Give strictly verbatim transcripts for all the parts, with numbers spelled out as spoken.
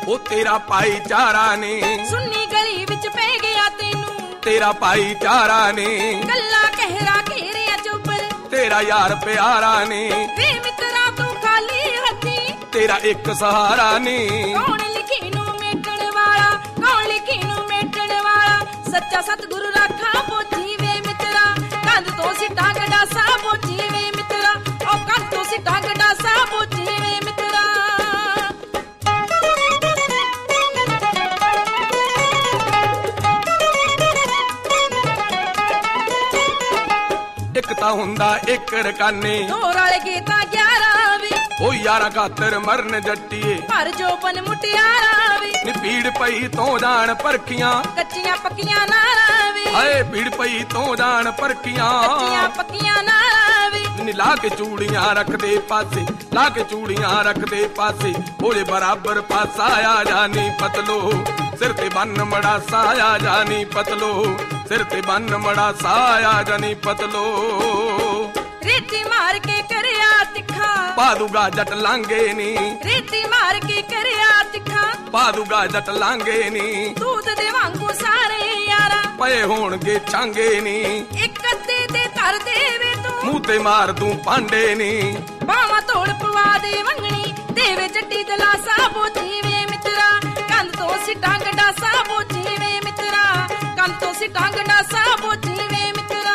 ਉਹ ਤੇਰਾ ਭਾਈਚਾਰਾ ਨੇ ਸੁੰਨੀ ਗਲੀ ਵਿੱਚ ਪੈ ਗਿਆ ਤੈਨੂੰ ਤੇਰਾ ਭਾਈਚਾਰਾ ਨੇ ਕੱਲਾ ਕਹਿਰਾ ਘੇਰਿਆ ਚੁੱਪਰ ਤੇਰਾ ਯਾਰ ਪਿਆਰਾ ਨੇ ਵੇ ਮਿੱਤਰਾ ਤੂੰ ਖਾਲੀ ਹੱਥੀ ਤੇਰਾ ਇੱਕ ਸਹਾਰਾ ਨੇ ਕੌਣ ਲਿਖੀ ਨੂੰ ਮੇਟਣ ਵਾਲਾ ਕੌਣ ਲਿਖੀ ਨੂੰ ਮੇਟਣ ਵਾਲਾ ਸੱਚਾ ਸਤਿਗੁਰੂ ਰਾਖਾ ਪੋਚੀ ਵੇ ਮਿੱਤਰਾ ਕੰਧ ਤੋਂ ਸਿੱਟਾ ਗਡਾਸਾ ਪੋਚੀ ਵੇ ਮਿੱਤਰਾ ਉਹ ਕੰਧ ਤੋਂ ਸਿੱਟਾ ਗਡਾਸਾ ਪੋਚੀ ਵੇ ਮਿੱਤਰਾ ਇੱਕ ਤਾਂ ਹੁੰਦਾ ਇੱਕ ਰਕਾਨੇ ਦੋ ਰਲ ਗਏ ਤਾਂ ਗਿਆਰਾਂ ਵੇ ਉਹ ਯਾਰਾਂ ਖਾਤਰ ਮਰਨ ਜੱਟੀਏ ਪਰ ਜੋ ਬਨ ਮੁਟਿਆਰਾ ਵੇ ਨੀ ਭੀੜ ਪਈ ਤੋਂ ਜਾਣ ਪਰਖੀਆਂ ਕੱਚੀਆਂ ਪੱਕੀਆਂ ਨਾਰਾਂ ਵੇ ਹਾਏ ਭੀੜ ਪਈ ਤੋਂ ਜਾਣ ਪਰਖੀਆਂ ਕੱਚੀਆਂ ਪੱਕੀਆਂ ਨਾਰਾਂ ਵੇ ਨੀ ਲਾ ਕੇ ਚੂੜੀਆਂ ਰੱਖਦੇ ਪਾਸੇ ਲਾ ਕੇ ਚੂੜੀਆਂ ਰੱਖਦੇ ਪਾਸੇ ਉਹਦੇ ਬਰਾਬਰ ਪਾਸਾ ਆ ਜਾਨੀ ਪਤਲੋ ਸਿਰ ਤੇ ਬੰਨ ਮੜਾ ਸਾਇਆ ਜਾਨੀ ਪਤਲੋ ਸਿਰ ਤੇ ਬੰਨ ਮੜਾ ਸਾਇਆ ਜਾਨੀ ਪਤਲੋ ਰੇਤੀ ਮਾਰ ਕੇ ਕਰਿਆ ਤਿੱਖਾ ਪਾਦੂਗਾ ਜੱਟ ਲਾਂਗੇ ਨੀ ਰੇਤੀ ਮਾਰ ਕੇ ਕਰਿਆ ਤਿੱਖਾ ਪਾਦੂਗਾ ਜੱਟ ਲਾਂਗੇ ਨੀ ਦੂਧ ਦੇ ਵਾਂਗੂ ਸਾਰੇ ਯਾਰਾ ਪਏ ਹੋਣਗੇ ਛਾਂਗੇ ਨੀ ਇੱਕ ਅੱਧੇ ਤੇ ਧਰ ਦੇਵੇ ਤੂੰ ਮੂੰਹ ਤੇ ਮਾਰ ਦੂੰ ਪਾਂਡੇ ਨੀ ਬਾਵਾ ਤੋੜ ਪਵਾ ਦੇ ਵੰਗਣੀ ਦੇਵੇ ਜੱਟੀ ਦਲਾਸਾ ਬੋਚੀ ਵੇ ਮਿੱਤਰਾ ਕੰਧ ਤੋਂ ਸਿੱਟਾਂ ਗਡਾਸਾ ਬੋਚੀ ਵੇ ਮਿੱਤਰਾ ਕੰਧ ਤੋਂ ਸਿੱਟਾਂ ਗਡਾਸਾ ਬੋਚੀ ਵੇ ਮਿੱਤਰਾ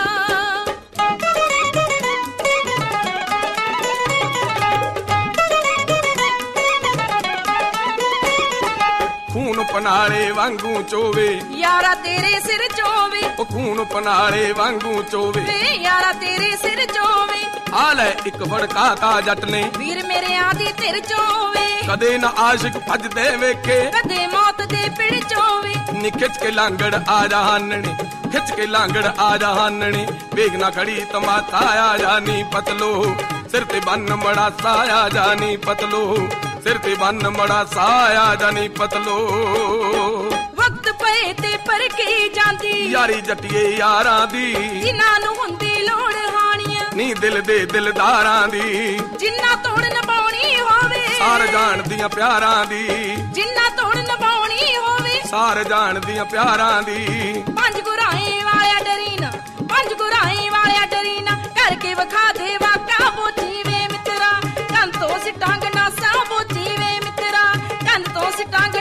ਖੂਨ ਪਨਾਲੇ ਵਾਂਗੂ ਚੋਵੇ ਯਾਰਾ ਤੇਰੇ ਸਿਰ ਚੋਵੇ ਉਹ ਖੂਨ ਪਨਾਲੇ ਵਾਂਗੂ ਚੋਵੇ ਵੇ ਯਾਰਾ ਤੇਰੇ ਸਿਰ ਚੋਵੇ ਆ ਲੈ ਇੱਕ ਫੜਕਾ ਤਾ ਜੱਟ ਨੇ ਵੀਰ ਮੇਰੇ ਆਦੀ ਧਿਰ ਚੋਵੇ ਕਦੇ ਨਾ ਆਸ਼ਿਕ ਭੱਜਦੇ ਵੇਖੇ ਕਦੇ ਮੌਤ ਦੇ ਪਿੜ ਚੋਵੇ ਨੀ ਖਿੱਚ ਕੇ ਲਾਂਗੜ ਆ ਜਾਣਨੇ ਖਿੱਚ ਕੇ ਲਾਂਗੜ ਆ ਜਾਣਨੇ ਵੇਖ ਨਾ ਖੜੀ ਤਮਾਤਾ ਆ ਜਾਨੀ ਪਤਲੋ ਸਿਰ ਤੇ ਬੰਨ ਮੜਾ ਸਾਇਆ ਜਾਨੀ ਪਤਲੋ ਸਿਰ ਤੇ ਬੰਨ ਮੜਾ ਸਾਇਆ ਜਾਨੀ ਪਤਲੋ ਵਕਤ ਪਏ ਤੇ ਪਰਖੀ ਜਾਂਦੀ ਯਾਰੀ ਜੱਟੀਏ ਯਾਰਾਂ ਦੀ ਜਿਨ੍ਹਾਂ ਨੂੰ ਹੁੰਦੀ ਲੋੜ ਹਾਣੀਆਂ ਨੀ ਦਿਲ ਦੇ ਦਿਲਦਾਰਾਂ ਦੀ ਜਿੰਨਾ ਤੋੜ ਨਿਭਾਉਣੀ ਹੋਵੇ ਸਾਰ ਜਾਣਦੀਆਂ ਪਿਆਰਾਂ ਦੀ ਜਿੰਨਾ ਤੋੜ ਨਿਭਾਉਣੀ ਹੋਵੇ ਸਾਰ ਜਾਣਦੀਆਂ ਪਿਆਰਾਂ ਦੀ ਪੰਜ ਗੁਰਾਏ ਵਾਲਿਆ ਡਰੀਨਾ ਪੰਜ ਗੁਰਾਏ ਵਾਲਿਆ ਡਰੀਨਾ ਕਰਕੇ ਵਿਖਾ ਦੇ ਵਾਕਾ ਬੋਚੀ ਵੇ ਮਿੱਤਰਾ ਕੰਨ ਤੋਂ ਸਿੱਟਾਂ ਗਨਾਸਾ ਬੋਚੀ ਵੇ ਮਿੱਤਰਾ ਕੰਨ ਤੋਂ ਸਿੱਟਾਂ